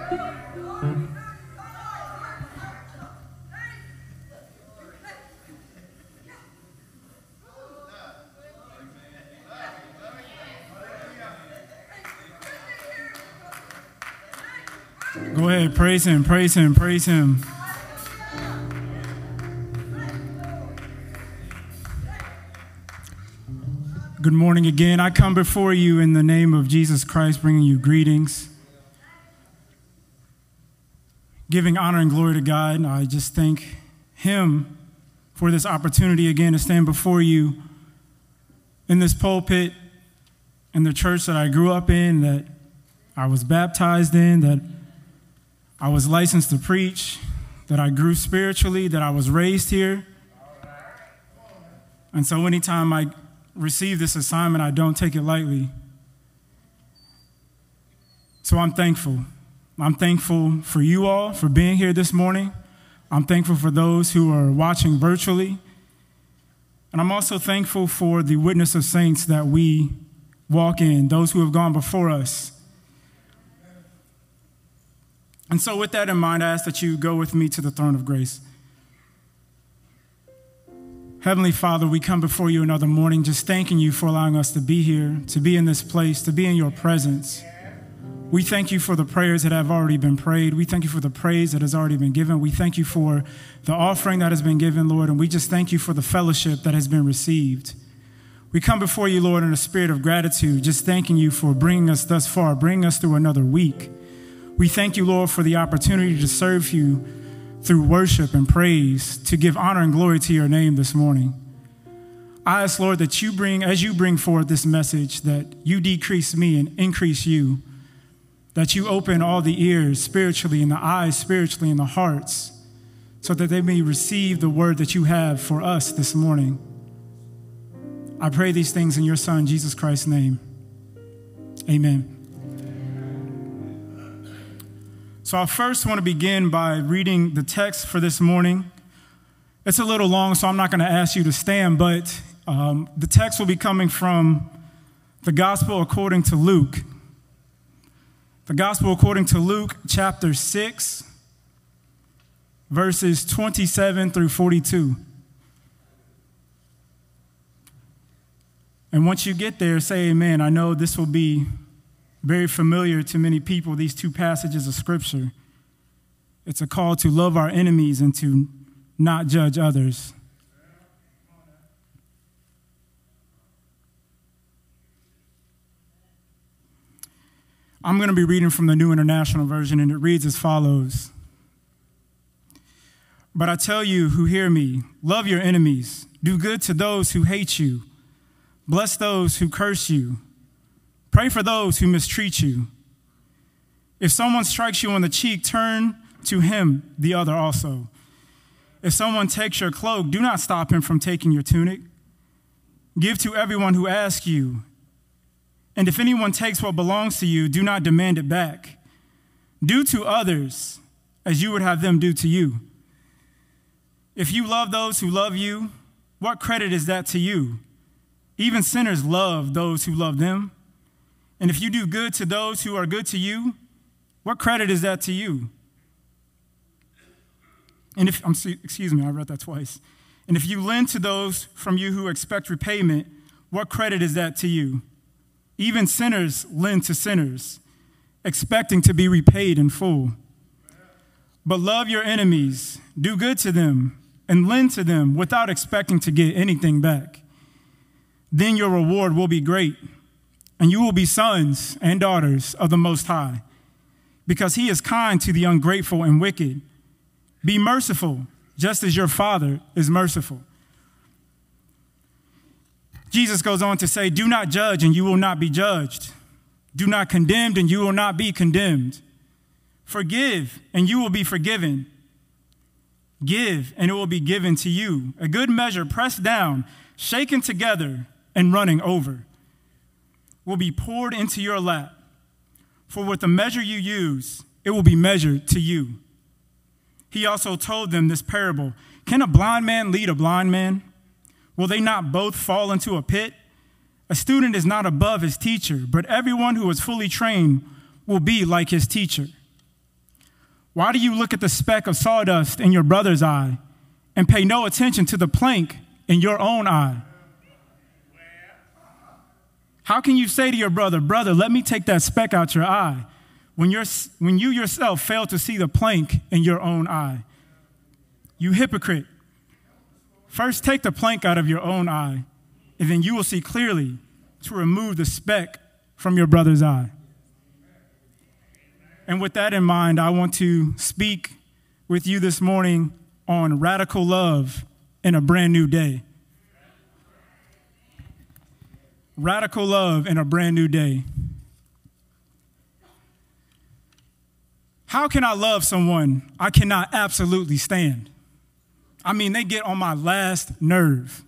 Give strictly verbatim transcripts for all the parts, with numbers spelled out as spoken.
Go ahead, praise him, praise him, praise him. Good morning again. I come before you in the name of Jesus Christ, bringing you greetings, giving honor and glory to God. I just thank him for this opportunity again to stand before you in this pulpit, in the church that I grew up in, that I was baptized in, that I was licensed to preach, that I grew spiritually, that I was raised here. And so anytime I receive this assignment, I don't take it lightly. So I'm thankful. I'm thankful for you all for being here this morning. I'm thankful for those who are watching virtually. And I'm also thankful for the witness of saints that we walk in, those who have gone before us. And so with that in mind, I ask that you go with me to the throne of grace. Heavenly Father, we come before you another morning just thanking you for allowing us to be here, to be in this place, to be in your presence. We thank you for the prayers that have already been prayed. We thank you for the praise that has already been given. We thank you for the offering that has been given, Lord, and we just thank you for the fellowship that has been received. We come before you, Lord, in a spirit of gratitude, just thanking you for bringing us thus far, bringing us through another week. We thank you, Lord, for the opportunity to serve you through worship and praise, to give honor and glory to your name this morning. I ask, Lord, that you bring, as you bring forth this message, that you decrease me and increase you, that you open all the ears spiritually and the eyes spiritually and the hearts, so that they may receive the word that you have for us this morning. I pray these things in your Son, Jesus Christ's name. Amen. So I first want to begin by reading the text for this morning. It's a little long, so I'm not going to ask you to stand, but um, the text will be coming from the Gospel according to Luke. The Gospel according to Luke, chapter six, verses twenty-seven through forty-two. And once you get there, say amen. I know this will be very familiar to many people, these two passages of Scripture. It's a call to love our enemies and to not judge others. I'm going to be reading from the New International Version, and it reads as follows. But I tell you who hear me, love your enemies, do good to those who hate you, bless those who curse you, pray for those who mistreat you. If someone strikes you on the cheek, turn to him the other also. If someone takes your cloak, do not stop him from taking your tunic. Give to everyone who asks you. And if anyone takes what belongs to you, do not demand it back. Do to others as you would have them do to you. If you love those who love you, what credit is that to you? Even sinners love those who love them. And if you do good to those who are good to you, what credit is that to you? And if, I'm, excuse me, I read that twice. And if you lend to those from you who expect repayment, what credit is that to you? Even sinners lend to sinners, expecting to be repaid in full. But love your enemies, do good to them, and lend to them without expecting to get anything back. Then your reward will be great, and you will be sons and daughters of the Most High, because he is kind to the ungrateful and wicked. Be merciful, just as your Father is merciful. Jesus goes on to say, do not judge, and you will not be judged. Do not condemn, and you will not be condemned. Forgive, and you will be forgiven. Give, and it will be given to you. A good measure, pressed down, shaken together, and running over, will be poured into your lap. For with the measure you use, it will be measured to you. He also told them this parable. Can a blind man lead a blind man? Will they not both fall into a pit? A student is not above his teacher, but everyone who is fully trained will be like his teacher. Why do you look at the speck of sawdust in your brother's eye and pay no attention to the plank in your own eye? How can you say to your brother, brother, let me take that speck out your eye, when, you're, when you yourself fail to see the plank in your own eye? You hypocrite. First take the plank out of your own eye, and then you will see clearly to remove the speck from your brother's eye. And with that in mind, I want to speak with you this morning on radical love in a brand new day. Radical love in a brand new day. How can I love someone I cannot absolutely stand? I mean, they get on my last nerve.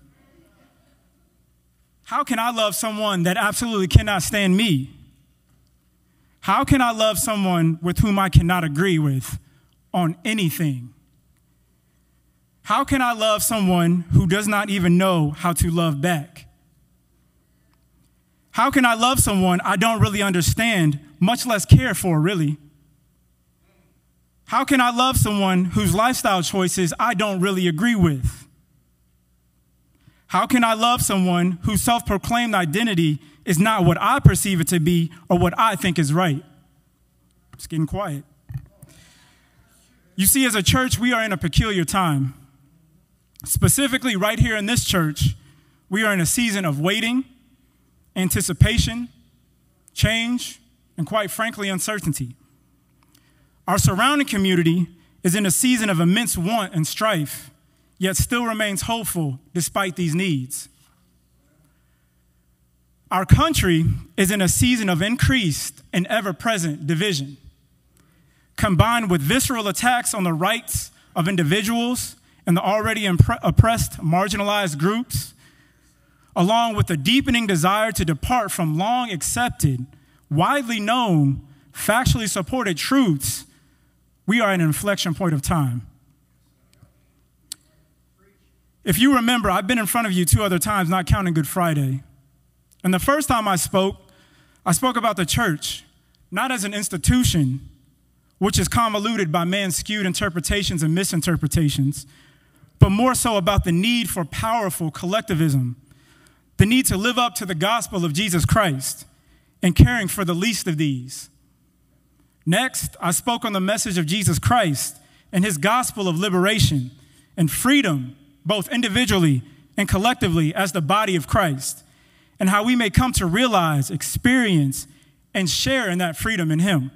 How can I love someone that absolutely cannot stand me? How can I love someone with whom I cannot agree with on anything? How can I love someone who does not even know how to love back? How can I love someone I don't really understand, much less care for, really? How can I love someone whose lifestyle choices I don't really agree with? How can I love someone whose self-proclaimed identity is not what I perceive it to be or what I think is right? It's getting quiet. You see, as a church, we are in a peculiar time. Specifically, right here in this church, we are in a season of waiting, anticipation, change, and quite frankly, uncertainty. Our surrounding community is in a season of immense want and strife, yet still remains hopeful despite these needs. Our country is in a season of increased and ever-present division, combined with visceral attacks on the rights of individuals and the already impre- oppressed, marginalized groups, along with a deepening desire to depart from long accepted, widely known, factually supported truths. We are at an inflection point of time. If you remember, I've been in front of you two other times, not counting Good Friday. And the first time I spoke, I spoke about the church, not as an institution, which is convoluted by man's skewed interpretations and misinterpretations, but more so about the need for powerful collectivism, the need to live up to the gospel of Jesus Christ and caring for the least of these. Next, I spoke on the message of Jesus Christ and his gospel of liberation and freedom, both individually and collectively as the body of Christ, and how we may come to realize, experience, and share in that freedom in him.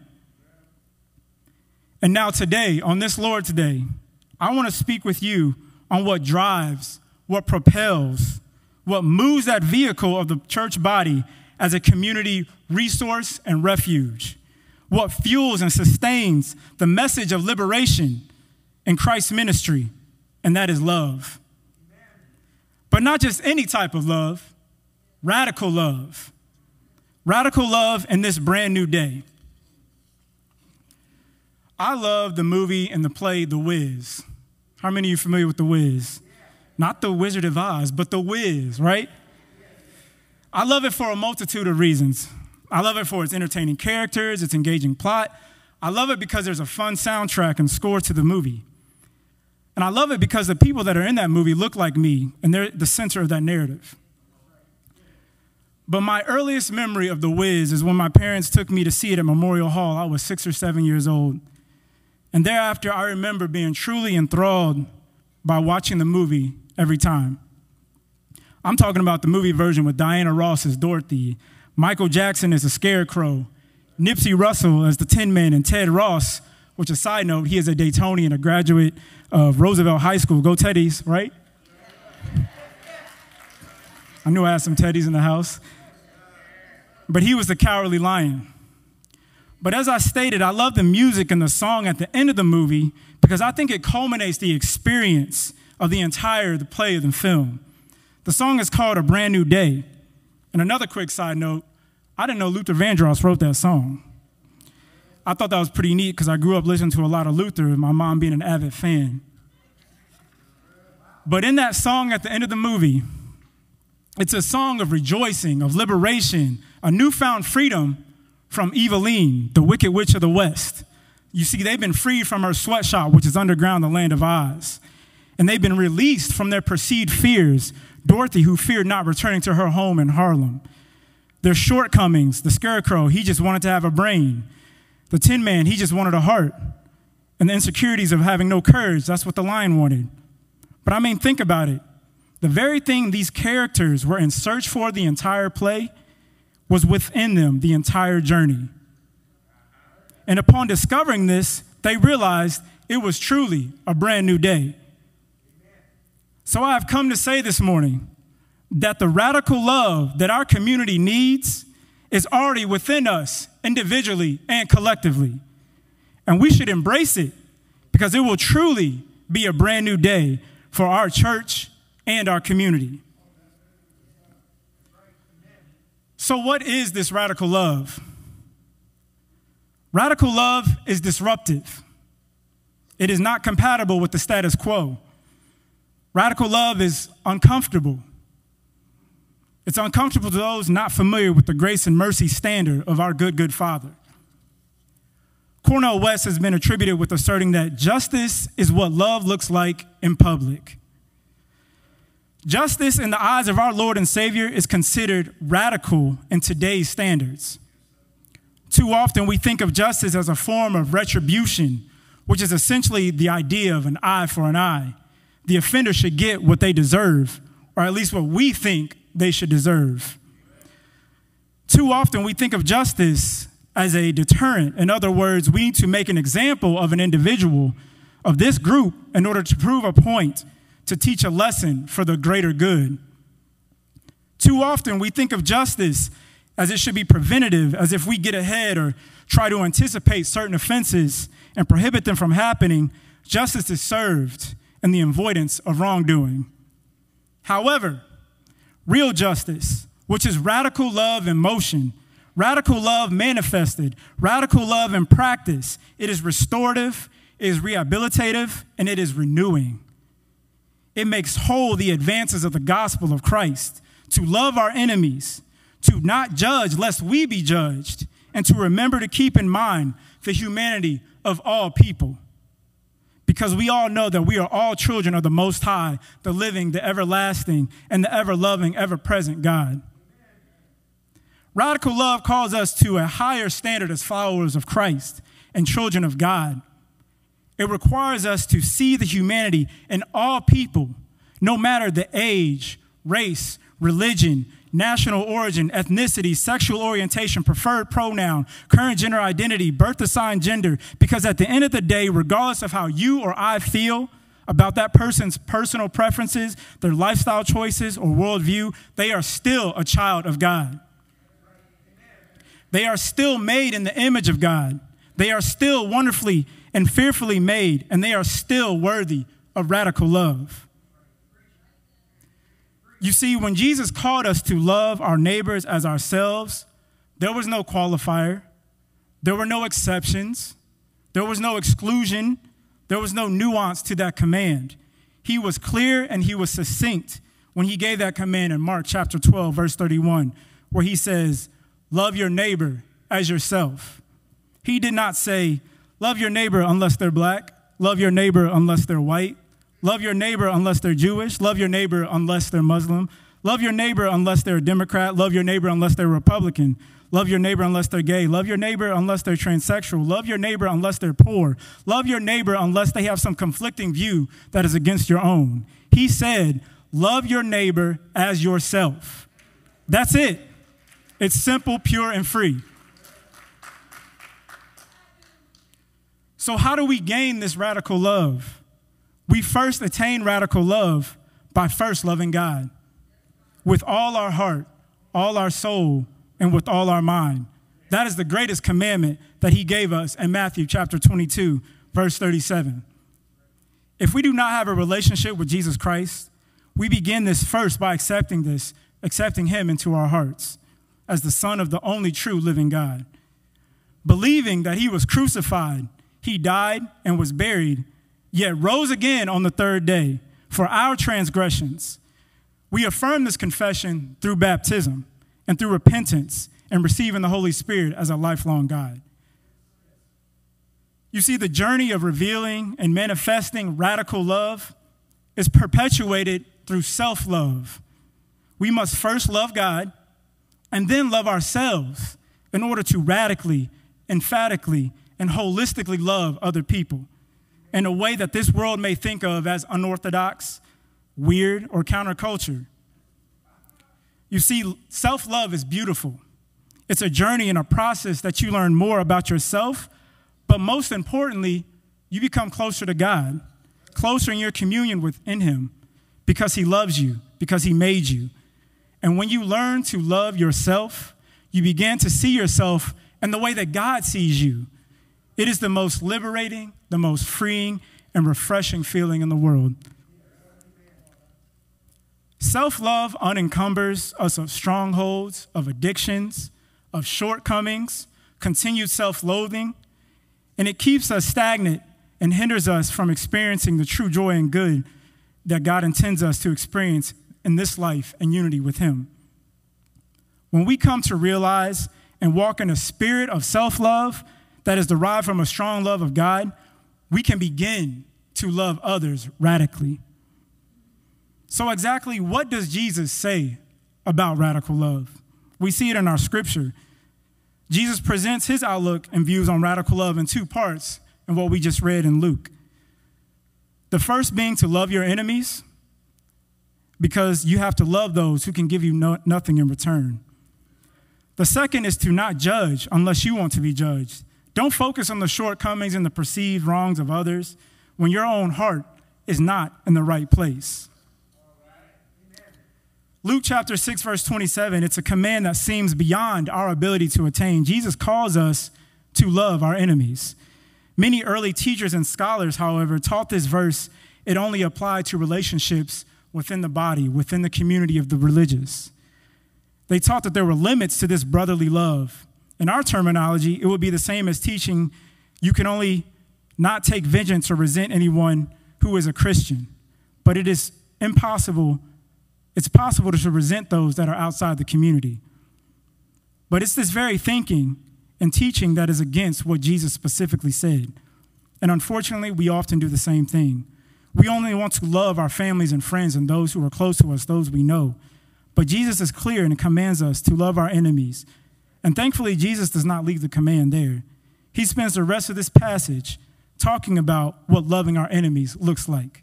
And now today, on this Lord's Day, I want to speak with you on what drives, what propels, what moves that vehicle of the church body as a community resource and refuge, what fuels and sustains the message of liberation in Christ's ministry, and that is love. But not just any type of love, radical love. Radical love in this brand new day. I love the movie and the play The Wiz. How many of you are familiar with The Wiz? Not The Wizard of Oz, but The Wiz, right? I love it for a multitude of reasons. I love it for its entertaining characters, its engaging plot. I love it because there's a fun soundtrack and score to the movie. And I love it because the people that are in that movie look like me, and they're the center of that narrative. But my earliest memory of The Wiz is when my parents took me to see it at Memorial Hall. I was six or seven years old. And thereafter, I remember being truly enthralled by watching the movie every time. I'm talking about the movie version with Diana Ross as Dorothy, Michael Jackson as the Scarecrow, Nipsey Russell as the Tin Man, and Ted Ross, which, a side note, he is a Daytonian, a graduate of Roosevelt High School. Go Teddies, right? I knew I had some Teddies in the house. But he was the Cowardly Lion. But as I stated, I love the music and the song at the end of the movie because I think it culminates the experience of the entire the play of the film. The song is called A Brand New Day. And another quick side note, I didn't know Luther Vandross wrote that song. I thought that was pretty neat because I grew up listening to a lot of Luther, my mom being an avid fan. But in that song at the end of the movie, it's a song of rejoicing, of liberation, a newfound freedom from Eveline, the Wicked Witch of the West, You see, they've been freed from her sweatshop, which is underground, the land of Oz. And they've been released from their perceived fears. Dorothy, who feared not returning to her home in Harlem. Their shortcomings, the Scarecrow, he just wanted to have a brain. The Tin Man, he just wanted a heart. And the insecurities of having no courage, that's what the Lion wanted. But I mean, think about it. The very thing these characters were in search for the entire play was within them the entire journey. And upon discovering this, they realized it was truly a brand new day. So I have come to say this morning that the radical love that our community needs is already within us individually and collectively. And we should embrace it because it will truly be a brand new day for our church and our community. So what is this radical love? Radical love is disruptive. It is not compatible with the status quo. Radical love is uncomfortable. It's uncomfortable to those not familiar with the grace and mercy standard of our good, good Father. Cornel West has been attributed with asserting that justice is what love looks like in public. Justice in the eyes of our Lord and Savior is considered radical in today's standards. Too often we think of justice as a form of retribution, which is essentially the idea of an eye for an eye. The offender should get what they deserve, or at least what we think they should deserve. Too often we think of justice as a deterrent. In other words, we need to make an example of an individual, of this group, in order to prove a point, to teach a lesson for the greater good. Too often we think of justice as it should be preventative, as if we get ahead or try to anticipate certain offenses and prohibit them from happening, justice is served in the avoidance of wrongdoing. However, real justice, which is radical love in motion, radical love manifested, radical love in practice, it is restorative, it is rehabilitative, and it is renewing. It makes whole the advances of the gospel of Christ, to love our enemies, to not judge lest we be judged, and to remember to keep in mind the humanity of all people. Because we all know that we are all children of the Most High, the living, the everlasting, and the ever-loving, ever-present God. Radical love calls us to a higher standard as followers of Christ and children of God. It requires us to see the humanity in all people, no matter the age, race, religion, national origin, ethnicity, sexual orientation, preferred pronoun, current gender identity, birth assigned gender, because at the end of the day, regardless of how you or I feel about that person's personal preferences, their lifestyle choices, or worldview, they are still a child of God. They are still made in the image of God. They are still wonderfully and fearfully made, and they are still worthy of radical love. You see, when Jesus called us to love our neighbors as ourselves, there was no qualifier. There were no exceptions. There was no exclusion. There was no nuance to that command. He was clear and he was succinct when he gave that command in Mark chapter twelve, verse thirty-one, where he says, love your neighbor as yourself. He did not say, love your neighbor unless they're black, love your neighbor unless they're white, love your neighbor unless they're Jewish, love your neighbor unless they're Muslim, love your neighbor unless they're a Democrat, love your neighbor unless they're Republican, love your neighbor unless they're gay, love your neighbor unless they're transsexual, love your neighbor unless they're poor, love your neighbor unless they have some conflicting view that is against your own. He said, love your neighbor as yourself. That's it. It's simple, pure, and free. So how do we gain this radical love? We first attain radical love by first loving God with all our heart, all our soul, and with all our mind. That is the greatest commandment that he gave us in Matthew chapter twenty-two, verse thirty-seven. If we do not have a relationship with Jesus Christ, we begin this first by accepting this, accepting him into our hearts as the Son of the only true living God. Believing that he was crucified, he died and was buried, yet rose again on the third day for our transgressions. We affirm this confession through baptism and through repentance and receiving the Holy Spirit as a lifelong guide. You see, the journey of revealing and manifesting radical love is perpetuated through self-love. We must first love God and then love ourselves in order to radically, emphatically, and holistically love other people in a way that this world may think of as unorthodox, weird, or counterculture. You see, self-love is beautiful. It's a journey and a process that you learn more about yourself, but most importantly, you become closer to God, closer in your communion within him, because he loves you, because he made you. And when you learn to love yourself, you begin to see yourself in the way that God sees you. It is the most liberating, the most freeing, and refreshing feeling in the world. Self-love unencumbers us of strongholds, of addictions, of shortcomings, continued self-loathing, and it keeps us stagnant and hinders us from experiencing the true joy and good that God intends us to experience in this life in unity with him. When we come to realize and walk in a spirit of self-love that is derived from a strong love of God, we can begin to love others radically. So exactly what does Jesus say about radical love? We see it in our scripture. Jesus presents his outlook and views on radical love in two parts in what we just read in Luke. The first being to love your enemies, because you have to love those who can give you no, nothing in return. The second is to not judge unless you want to be judged. Don't focus on the shortcomings and the perceived wrongs of others when your own heart is not in the right place. Luke chapter six, verse twenty-seven, it's a command that seems beyond our ability to attain. Jesus calls us to love our enemies. Many early teachers and scholars, however, taught this verse it only applied to relationships within the body, within the community of the religious. They taught that there were limits to this brotherly love. In our terminology, it would be the same as teaching you can only not take vengeance or resent anyone who is a Christian, but it is impossible It's possible to resent those that are outside the community. But it's this very thinking and teaching that is against what Jesus specifically said. And unfortunately, we often do the same thing. We only want to love our families and friends and those who are close to us, those we know. But Jesus is clear and commands us to love our enemies. And thankfully, Jesus does not leave the command there. He spends the rest of this passage talking about what loving our enemies looks like.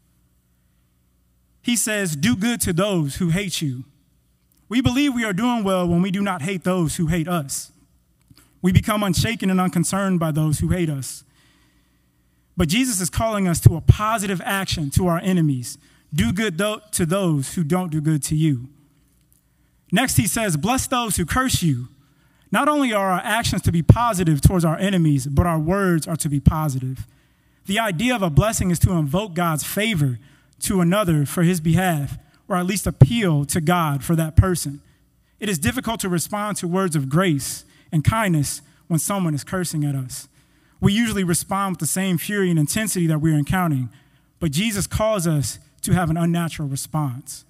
He says, do good to those who hate you. We believe we are doing well when we do not hate those who hate us. We become unshaken and unconcerned by those who hate us. But Jesus is calling us to a positive action to our enemies. Do good to those who don't do good to you. Next, he says, bless those who curse you. Not only are our actions to be positive towards our enemies, but our words are to be positive. The idea of a blessing is to invoke God's favor to another for his behalf, or at least appeal to God for that person. It is difficult to respond to words of grace and kindness when someone is cursing at us. We usually respond with the same fury and intensity that we're encountering, but Jesus calls us to have an unnatural response.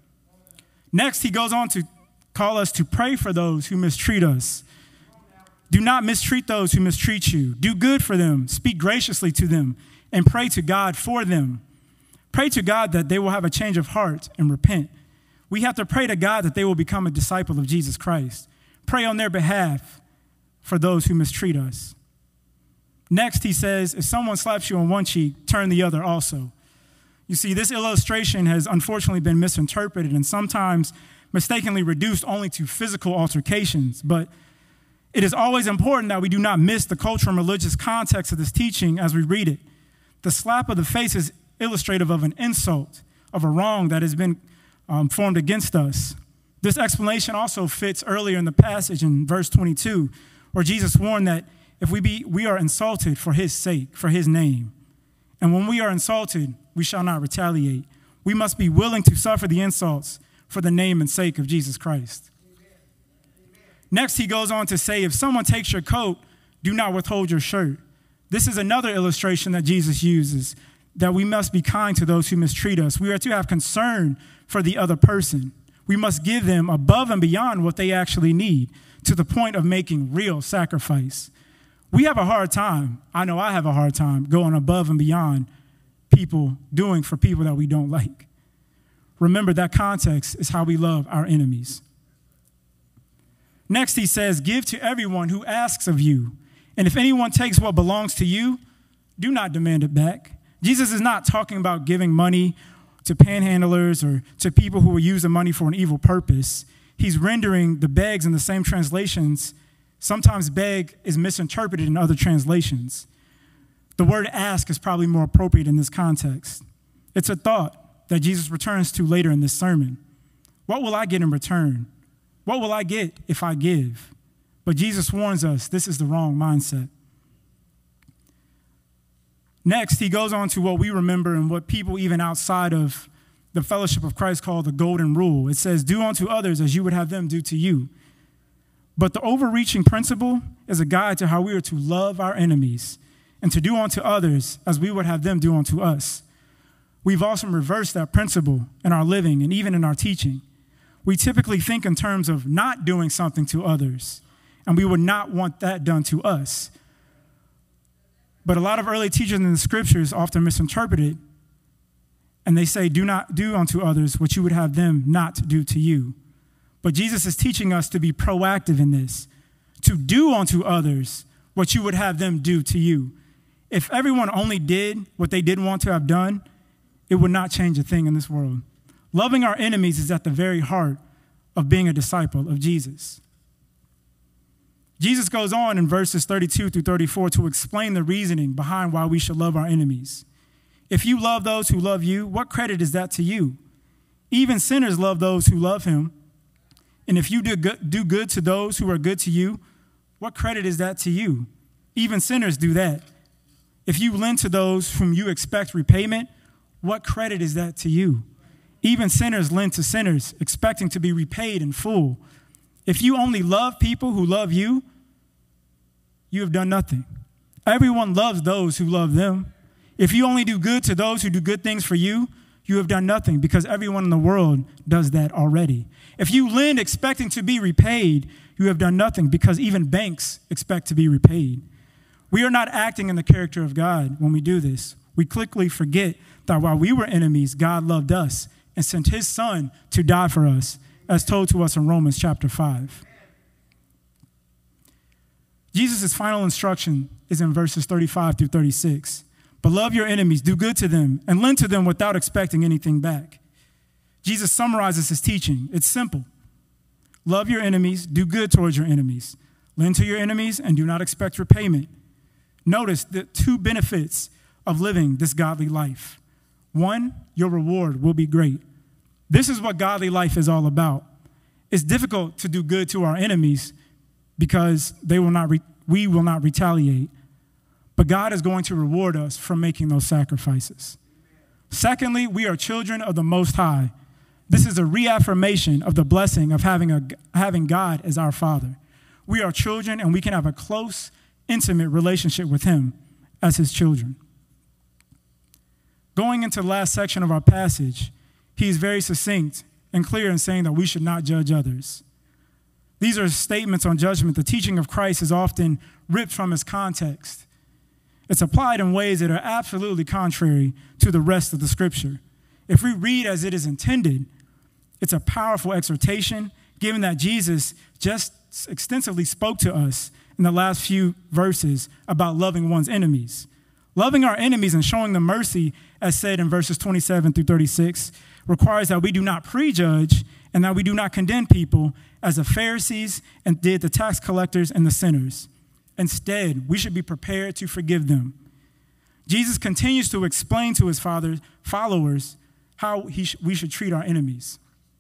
Next, he goes on to call us to pray for those who mistreat us. Do not mistreat those who mistreat you. Do good for them, speak graciously to them, and pray to God for them. Pray to God that they will have a change of heart and repent. We have to pray to God that they will become a disciple of Jesus Christ. Pray on their behalf for those who mistreat us. Next, he says, if someone slaps you on one cheek, turn the other also. You see, this illustration has unfortunately been misinterpreted and sometimes mistakenly reduced only to physical altercations. But it is always important that we do not miss the cultural and religious context of this teaching as we read it. The slap of the face is illustrative of an insult, of a wrong that has been um, formed against us. This explanation also fits earlier in the passage in verse twenty-two, where Jesus warned that if we be, we are insulted for his sake, for his name. And when we are insulted, we shall not retaliate. We must be willing to suffer the insults for the name and sake of Jesus Christ. Amen. Next, he goes on to say, if someone takes your coat, do not withhold your shirt. This is another illustration that Jesus uses, that we must be kind to those who mistreat us. We are to have concern for the other person. We must give them above and beyond what they actually need, to the point of making real sacrifice. We have a hard time. I know I have a hard time going above and beyond people doing for people that we don't like. Remember, that context is how we love our enemies. Next, he says, give to everyone who asks of you. And if anyone takes what belongs to you, do not demand it back. Jesus is not talking about giving money to panhandlers or to people who will use the money for an evil purpose. He's rendering the begs in the same translations. Sometimes beg is misinterpreted in other translations. The word ask is probably more appropriate in this context. It's a thought that Jesus returns to later in this sermon. What will I get in return? What will I get if I give? But Jesus warns us this is the wrong mindset. Next, he goes on to what we remember and what people even outside of the fellowship of Christ call the golden rule. It says, do unto others as you would have them do to you. But the overreaching principle is a guide to how we are to love our enemies and to do unto others as we would have them do unto us. We've also reversed that principle in our living and even in our teaching. We typically think in terms of not doing something to others, and we would not want that done to us. But a lot of early teachers in the scriptures often misinterpret it, and they say, do not do unto others what you would have them not do to you. But Jesus is teaching us to be proactive in this, to do unto others what you would have them do to you. If everyone only did what they didn't want to have done, it would not change a thing in this world. Loving our enemies is at the very heart of being a disciple of Jesus. Jesus goes on in verses thirty-two through thirty-four to explain the reasoning behind why we should love our enemies. If you love those who love you, what credit is that to you? Even sinners love those who love him. And if you do good, do good to those who are good to you, what credit is that to you? Even sinners do that. If you lend to those whom you expect repayment, what credit is that to you? Even sinners lend to sinners, expecting to be repaid in full. If you only love people who love you, you have done nothing. Everyone loves those who love them. If you only do good to those who do good things for you, you have done nothing, because everyone in the world does that already. If you lend expecting to be repaid, you have done nothing, because even banks expect to be repaid. We are not acting in the character of God when we do this. We quickly forget that while we were enemies, God loved us and sent his son to die for us, as told to us in Romans chapter five. Jesus' final instruction is in verses thirty-five through thirty-six. But love your enemies, do good to them, and lend to them without expecting anything back. Jesus summarizes his teaching. It's simple. Love your enemies, do good towards your enemies. Lend to your enemies, and do not expect repayment. Notice the two benefits of living this godly life. One, your reward will be great. This is what godly life is all about. It's difficult to do good to our enemies because they will not re- we will not retaliate. But God is going to reward us for making those sacrifices. Secondly, we are children of the Most High. This is a reaffirmation of the blessing of having, a, having God as our Father. We are children, and we can have a close, intimate relationship with him as his children. Going into the last section of our passage, he is very succinct and clear in saying that we should not judge others. These are statements on judgment. The teaching of Christ is often ripped from its context. It's applied in ways that are absolutely contrary to the rest of the scripture. If we read as it is intended, it's a powerful exhortation, given that Jesus just extensively spoke to us in the last few verses about loving one's enemies. Loving our enemies and showing them mercy, as said in verses twenty-seven through thirty-six, requires that we do not prejudge and that we do not condemn people as the Pharisees and did the tax collectors and the sinners. Instead, we should be prepared to forgive them. Jesus continues to explain to his father, followers how he sh- we should treat our enemies.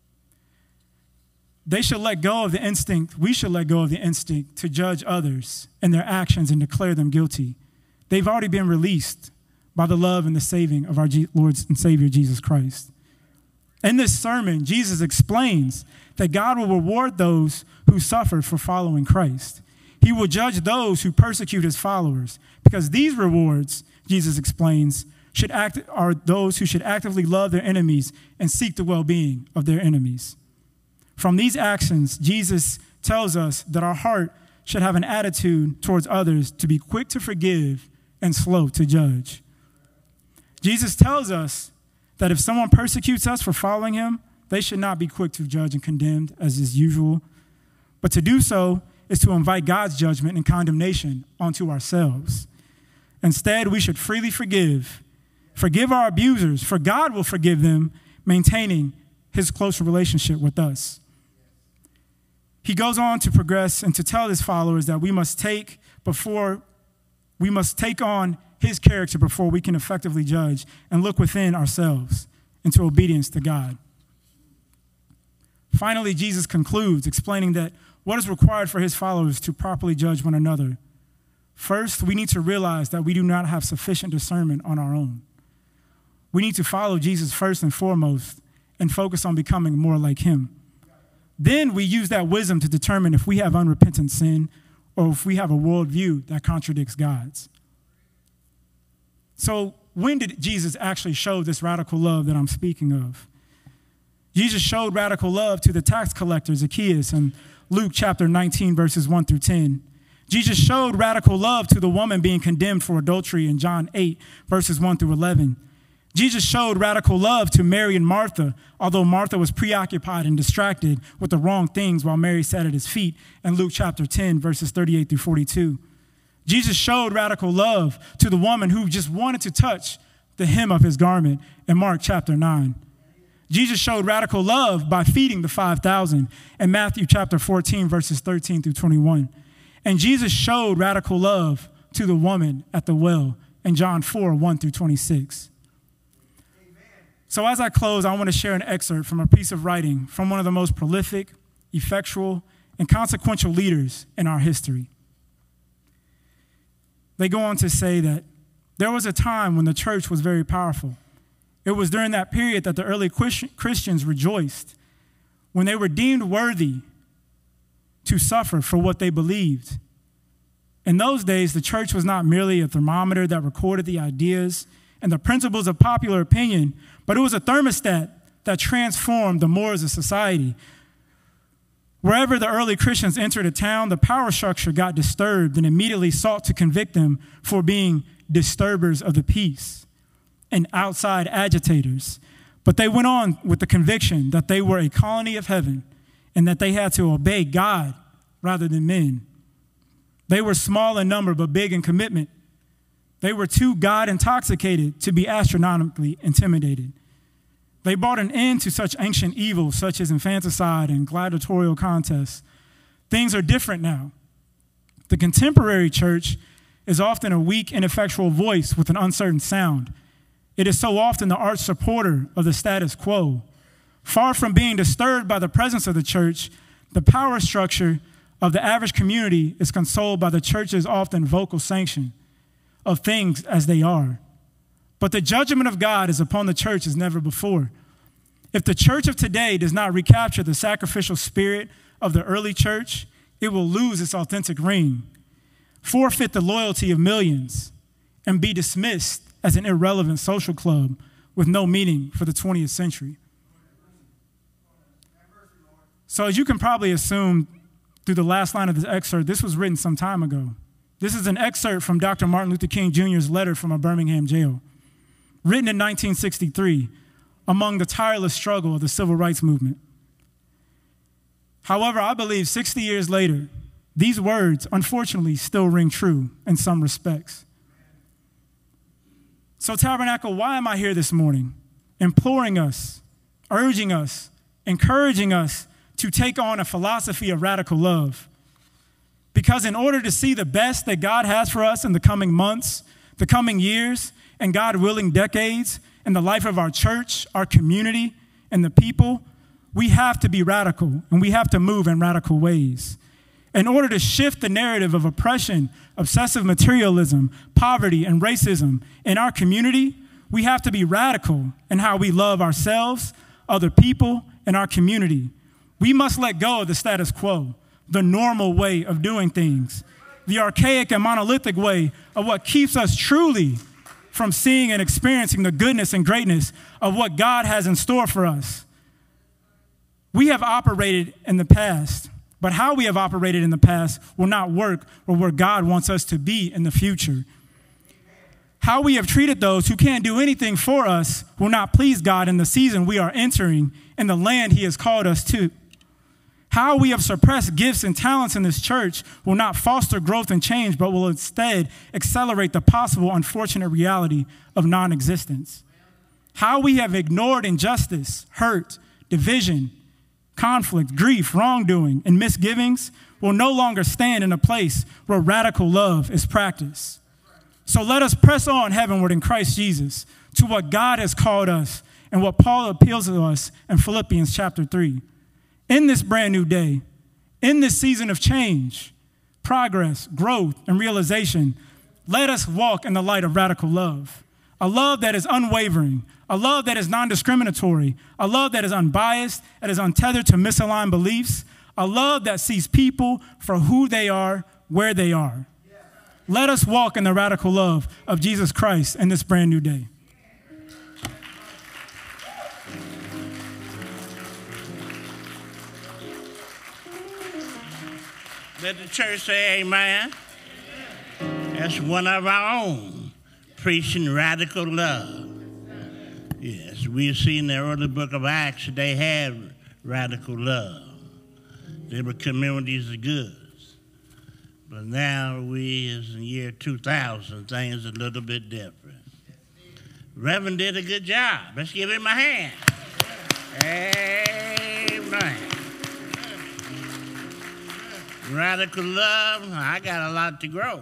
They should let go of the instinct, we should let go of the instinct to judge others and their actions and declare them guilty. They've already been released by the love and the saving of our G- Lord and Savior, Jesus Christ. In this sermon, Jesus explains that God will reward those who suffer for following Christ. He will judge those who persecute his followers, because these rewards, Jesus explains, should act are those who should actively love their enemies and seek the well-being of their enemies. From these actions, Jesus tells us that our heart should have an attitude towards others to be quick to forgive and slow to judge. Jesus tells us that if someone persecutes us for following him, they should not be quick to judge and condemn as is usual. But to do so is to invite God's judgment and condemnation onto ourselves. Instead, we should freely forgive. Forgive our abusers, for God will forgive them, maintaining his closer relationship with us. He goes on to progress and to tell his followers that we must take before we must take on his character before we can effectively judge and look within ourselves into obedience to God. Finally, Jesus concludes explaining that what is required for his followers to properly judge one another. First, we need to realize that we do not have sufficient discernment on our own. We need to follow Jesus first and foremost and focus on becoming more like him. Then we use that wisdom to determine if we have unrepentant sin or if we have a worldview that contradicts God's. So when did Jesus actually show this radical love that I'm speaking of? Jesus showed radical love to the tax collector Zacchaeus in Luke chapter nineteen, verses one through ten. Jesus showed radical love to the woman being condemned for adultery in John eight, verses one through eleven. Jesus showed radical love to Mary and Martha, although Martha was preoccupied and distracted with the wrong things while Mary sat at his feet in Luke chapter ten, verses thirty-eight through forty-two. Jesus showed radical love to the woman who just wanted to touch the hem of his garment in Mark chapter nine. Jesus showed radical love by feeding the five thousand in Matthew chapter fourteen, verses thirteen through twenty-one. And Jesus showed radical love to the woman at the well in John four, one through twenty-six. Amen. So as I close, I want to share an excerpt from a piece of writing from one of the most prolific, effectual, and consequential leaders in our history. They go on to say that there was a time when the church was very powerful. It was during that period that the early Christians rejoiced when they were deemed worthy to suffer for what they believed. In those days, the church was not merely a thermometer that recorded the ideas and the principles of popular opinion, but it was a thermostat that transformed the mores of society. Wherever the early Christians entered a town, the power structure got disturbed and immediately sought to convict them for being disturbers of the peace and outside agitators. But they went on with the conviction that they were a colony of heaven and that they had to obey God rather than men. They were small in number but big in commitment. They were too God-intoxicated to be astronomically intimidated. They brought an end to such ancient evils such as infanticide and gladiatorial contests. Things are different now. The contemporary church is often a weak, ineffectual voice with an uncertain sound. It is so often the arch supporter of the status quo. Far from being disturbed by the presence of the church, the power structure of the average community is consoled by the church's often vocal sanction of things as they are. But the judgment of God is upon the church as never before. If the church of today does not recapture the sacrificial spirit of the early church, it will lose its authentic ring, forfeit the loyalty of millions, and be dismissed as an irrelevant social club with no meaning for the twentieth century. So as you can probably assume through the last line of this excerpt, this was written some time ago. This is an excerpt from Doctor Martin Luther King Junior's letter from a Birmingham jail, written in nineteen sixty-three, among the tireless struggle of the civil rights movement. However, I believe sixty years later, these words, unfortunately, still ring true in some respects. So, Tabernacle, why am I here this morning? Imploring us, urging us, encouraging us to take on a philosophy of radical love. Because in order to see the best that God has for us in the coming months, the coming years, and God willing decades in the life of our church, our community, and the people, we have to be radical, and we have to move in radical ways. In order to shift the narrative of oppression, obsessive materialism, poverty, and racism in our community, we have to be radical in how we love ourselves, other people, and our community. We must let go of the status quo, the normal way of doing things, the archaic and monolithic way of what keeps us truly from seeing and experiencing the goodness and greatness of what God has in store for us. We have operated in the past But how we have operated in the past will not work or where God wants us to be in the future. How we have treated those who can't do anything for us will not please God in the season we are entering in the land he has called us to. How we have suppressed gifts and talents in this church will not foster growth and change, but will instead accelerate the possible unfortunate reality of non-existence. How we have ignored injustice, hurt, division, conflict, grief, wrongdoing, and misgivings will no longer stand in a place where radical love is practiced. So let us press on heavenward in Christ Jesus to what God has called us and what Paul appeals to us in Philippians chapter three. In this brand new day, in this season of change, progress, growth, and realization, let us walk in the light of radical love. A love that is unwavering, a love that is non-discriminatory, a love that is unbiased, that is untethered to misaligned beliefs, a love that sees people for who they are, where they are. Let us walk in the radical love of Jesus Christ in this brand new day. Let the church say amen. That's one of our own, preaching radical love. Yes, we've seen in the early book of Acts, they had radical love. They were communities of goods. But now we, is in the year two thousand, things are a little bit different. Reverend did a good job. Let's give him a hand. Amen. Radical love, I got a lot to grow.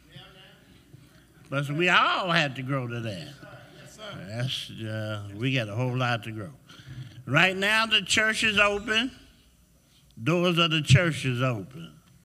But we all had to grow to that. That's, uh, we got a whole lot to grow. Right now, the church is open. Doors of the church is open.